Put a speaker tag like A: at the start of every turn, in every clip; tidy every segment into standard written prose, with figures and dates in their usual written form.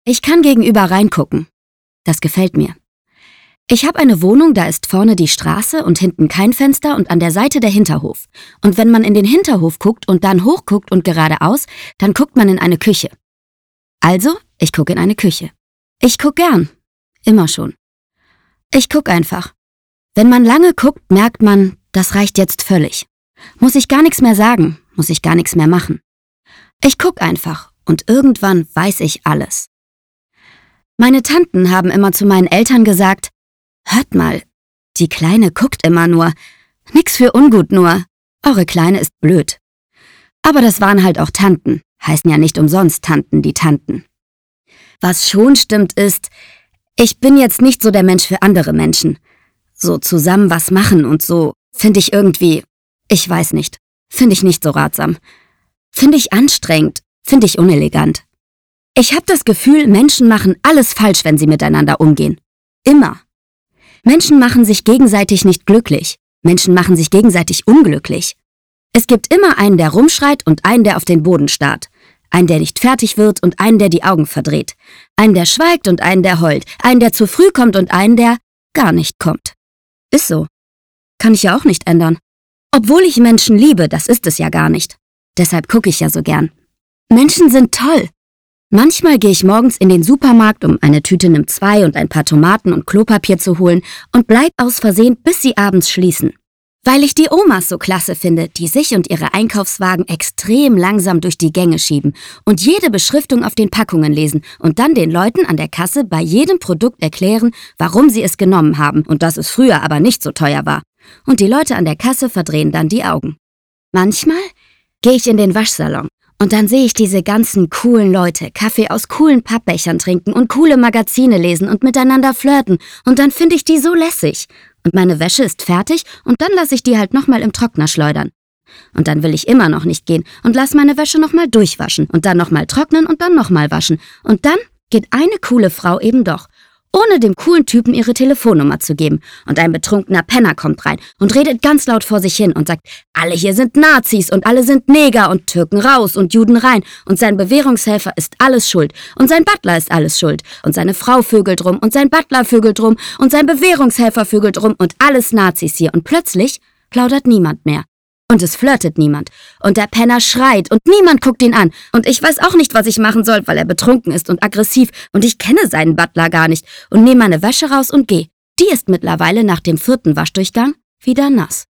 A: Ich kann gegenüber reingucken. Das gefällt mir. Ich habe eine Wohnung, da ist vorne die Straße und hinten kein Fenster und an der Seite der Hinterhof. Und wenn man in den Hinterhof guckt und dann hochguckt und geradeaus, dann guckt man in eine Küche. Also, ich gucke in eine Küche. Ich guck gern. Immer schon. Ich guck einfach. Wenn man lange guckt, merkt man, das reicht jetzt völlig. Muss ich gar nichts mehr sagen, muss ich gar nichts mehr machen. Ich guck einfach und irgendwann weiß ich alles. Meine Tanten haben immer zu meinen Eltern gesagt, hört mal, die Kleine guckt immer nur. Nix für ungut nur. Eure Kleine ist blöd. Aber das waren halt auch Tanten. Heißen ja nicht umsonst Tanten, die Tanten. Was schon stimmt ist, ich bin jetzt nicht so der Mensch für andere Menschen. So zusammen was machen und so, finde ich irgendwie, ich weiß nicht, finde ich nicht so ratsam. Finde ich anstrengend, finde ich unelegant. Ich habe das Gefühl, Menschen machen alles falsch, wenn sie miteinander umgehen. Immer. Menschen machen sich gegenseitig nicht glücklich. Menschen machen sich gegenseitig unglücklich. Es gibt immer einen, der rumschreit und einen, der auf den Boden starrt. Einen, der nicht fertig wird und einen, der die Augen verdreht. Einen, der schweigt und einen, der heult. Einen, der zu früh kommt und einen, der gar nicht kommt. Ist so. Kann ich ja auch nicht ändern. Obwohl ich Menschen liebe, das ist es ja gar nicht. Deshalb gucke ich ja so gern. Menschen sind toll. Manchmal gehe ich morgens in den Supermarkt, um eine Tüte Nimm 2 und ein paar Tomaten und Klopapier zu holen und bleib aus Versehen, bis sie abends schließen. Weil ich die Omas so klasse finde, die sich und ihre Einkaufswagen extrem langsam durch die Gänge schieben und jede Beschriftung auf den Packungen lesen und dann den Leuten an der Kasse bei jedem Produkt erklären, warum sie es genommen haben und dass es früher aber nicht so teuer war. Und die Leute an der Kasse verdrehen dann die Augen. Manchmal gehe ich in den Waschsalon und dann sehe ich diese ganzen coolen Leute Kaffee aus coolen Pappbechern trinken und coole Magazine lesen und miteinander flirten und dann finde ich die so lässig. Und meine Wäsche ist fertig und dann lasse ich die halt nochmal im Trockner schleudern. Und dann will ich immer noch nicht gehen und lass meine Wäsche nochmal durchwaschen und dann nochmal trocknen und dann nochmal waschen. Und dann geht eine coole Frau eben doch, ohne dem coolen Typen ihre Telefonnummer zu geben. Und ein betrunkener Penner kommt rein und redet ganz laut vor sich hin und sagt, alle hier sind Nazis und alle sind Neger und Türken raus und Juden rein und sein Bewährungshelfer ist alles schuld und sein Butler ist alles schuld und seine Frau vögelt rum und sein Butler vögelt rum und sein Bewährungshelfer vögelt rum und alles Nazis hier. Und plötzlich plaudert niemand mehr. Und es flirtet niemand. Und der Penner schreit und niemand guckt ihn an. Und ich weiß auch nicht, was ich machen soll, weil er betrunken ist und aggressiv. Und ich kenne seinen Butler gar nicht. Und nehme meine Wäsche raus und gehe. Die ist mittlerweile nach dem 4. Waschdurchgang wieder nass.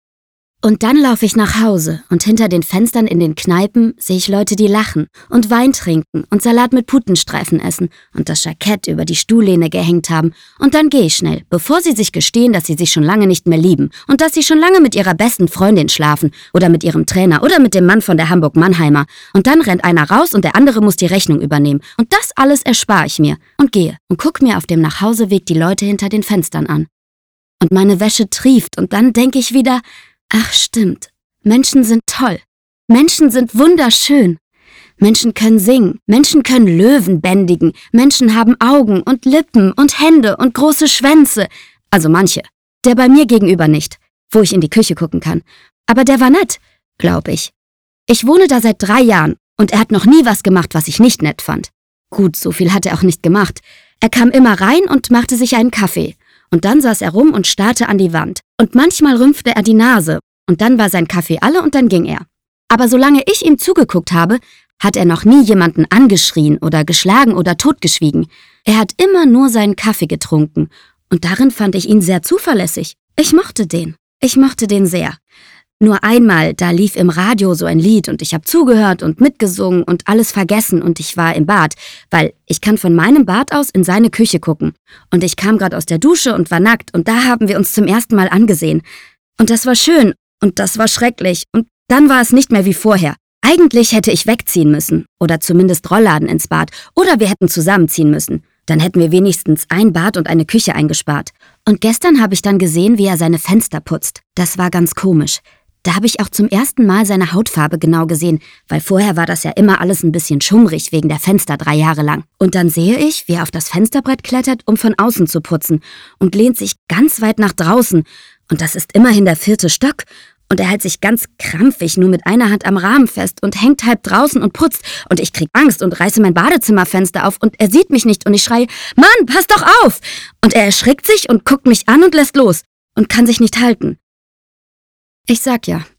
A: Und dann laufe ich nach Hause und hinter den Fenstern in den Kneipen sehe ich Leute, die lachen und Wein trinken und Salat mit Putenstreifen essen und das Jackett über die Stuhllehne gehängt haben. Und dann gehe ich schnell, bevor sie sich gestehen, dass sie sich schon lange nicht mehr lieben und dass sie schon lange mit ihrer besten Freundin schlafen oder mit ihrem Trainer oder mit dem Mann von der Hamburg-Mannheimer. Und dann rennt einer raus und der andere muss die Rechnung übernehmen. Und das alles erspare ich mir und gehe und gucke mir auf dem Nachhauseweg die Leute hinter den Fenstern an. Und meine Wäsche trieft und dann denke ich wieder, ach stimmt, Menschen sind toll. Menschen sind wunderschön. Menschen können singen, Menschen können Löwen bändigen, Menschen haben Augen und Lippen und Hände und große Schwänze. Also manche. Der bei mir gegenüber nicht, wo ich in die Küche gucken kann. Aber der war nett, glaube ich. Ich wohne da seit 3 Jahren und er hat noch nie was gemacht, was ich nicht nett fand. Gut, so viel hat er auch nicht gemacht. Er kam immer rein und machte sich einen Kaffee. Und dann saß er rum und starrte an die Wand. Und manchmal rümpfte er die Nase. Und dann war sein Kaffee alle und dann ging er. Aber solange ich ihm zugeguckt habe, hat er noch nie jemanden angeschrien oder geschlagen oder totgeschwiegen. Er hat immer nur seinen Kaffee getrunken. Und darin fand ich ihn sehr zuverlässig. Ich mochte den. Ich mochte den sehr. Nur einmal, da lief im Radio so ein Lied und ich habe zugehört und mitgesungen und alles vergessen und ich war im Bad, weil ich kann von meinem Bad aus in seine Küche gucken. Und ich kam gerade aus der Dusche und war nackt und da haben wir uns zum ersten Mal angesehen. Und das war schön und das war schrecklich und dann war es nicht mehr wie vorher. Eigentlich hätte ich wegziehen müssen oder zumindest Rollladen ins Bad oder wir hätten zusammenziehen müssen. Dann hätten wir wenigstens ein Bad und eine Küche eingespart. Und gestern habe ich dann gesehen, wie er seine Fenster putzt. Das war ganz komisch. Da habe ich auch zum ersten Mal seine Hautfarbe genau gesehen, weil vorher war das ja immer alles ein bisschen schummrig wegen der Fenster 3 Jahre lang. Und dann sehe ich, wie er auf das Fensterbrett klettert, um von außen zu putzen und lehnt sich ganz weit nach draußen. Und das ist immerhin der 4. Stock. Und er hält sich ganz krampfig nur mit einer Hand am Rahmen fest und hängt halb draußen und putzt. Und ich krieg Angst und reiße mein Badezimmerfenster auf und er sieht mich nicht und ich schreie, Mann, pass doch auf! Und er erschrickt sich und guckt mich an und lässt los und kann sich nicht halten. Ich sag ja,